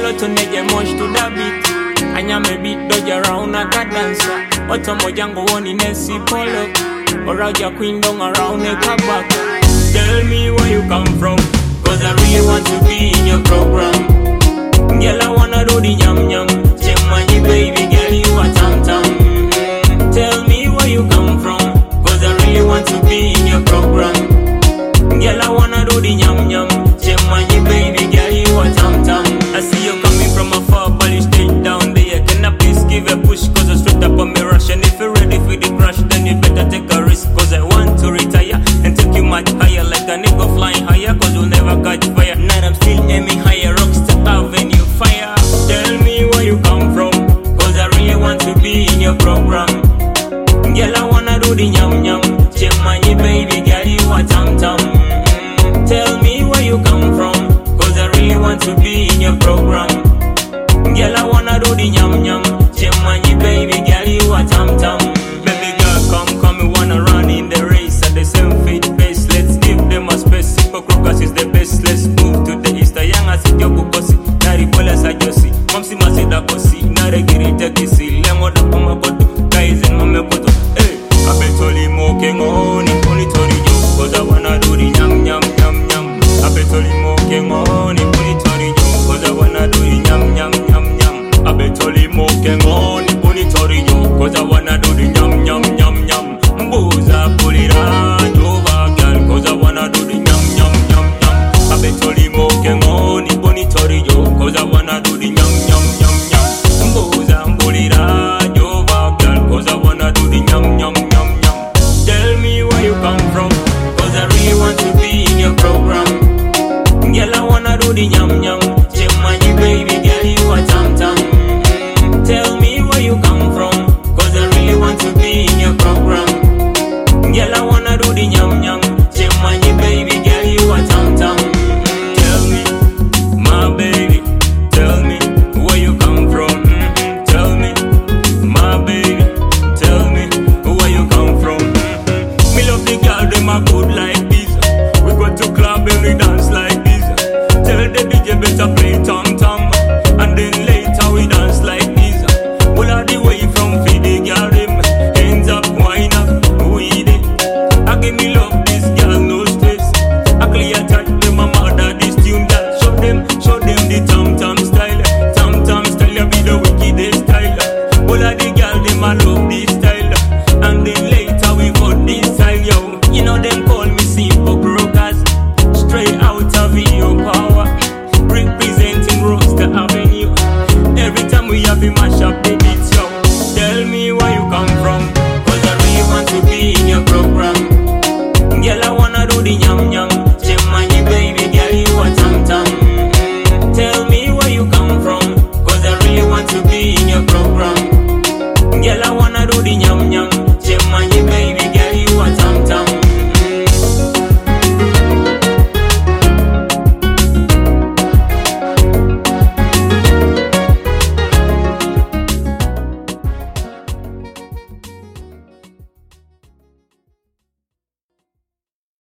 follow to nege mosh to the beat. Anya me beat dodge around a ka dancer. Otomo jango woni nesi polo. Oraja queen dong around a kabaka. Tell me where you come from, cause I really want to be in your program. Girl, I wanna do the yum yum. Chemani baby girl, you a tam tam. Tell me where you come from, cause I really want to be in your program. Girl, I wanna do the yum yum. Chemani baby girl, you a tam tam. I see you coming from afar, but you stay down there. Can I please give a push, cause I straight up on me rush. And if you're ready for the crash, then you better take a risk, cause I want to retire and take you much higher, like a nigga flying higher, cause you'll never catch fire. Now I'm still aiming higher, Rockstar Avenue fire. Tell me where you come from, cause I really want to be in your program. Girl, I wanna do the yum yum. Chemani baby girl, you a tam tam. Tell me where you come from, cause I really want to be in your program. Girl, I wanna do the yum yum. Chemani baby girl, you a tam tam. Baby girl, come, we wanna run in the race at the same feet pace. Let's give them a space. Crocus is the best. Let's move to the east. Young as it yo kukosi. Nari bola sa josi. Mamsi masida kosi. Nare giri tekisi. Lemo da pama koto. Guys in mame koto. Hey, I bet only more king on it. Only tori yo. Cause I wanna do the yum yum yum yum. I bet only more king on it. Only tori yo. Cause I wanna do the yum yum yum yum. I bet only more king on it. Only tori yo. Cause I wanna do the yum yum yum yum. Mbuza pulira jova girl. Cause I wanna do the yum yum yum yum. I bet only more king on it. Only tori yo. Cause I wanna do the yum yum yum yum. Mbuza pulira jova girl. Cause I wanna do the yum yum yum yum. Tell me where you come from, cause I really want to be in your program. Girl, I wanna do the yum yum. Chemani baby girl, you a tam tam. Tell me where you come from, cause I really want to be in your program. Girl, I wanna do the yum yum. Chemani baby girl, you a tam tam. Tell me, my baby, tell me where you come from. Tell me, my baby, tell me where you come from. Me love the girl, them a good like this. We go to club and we dance.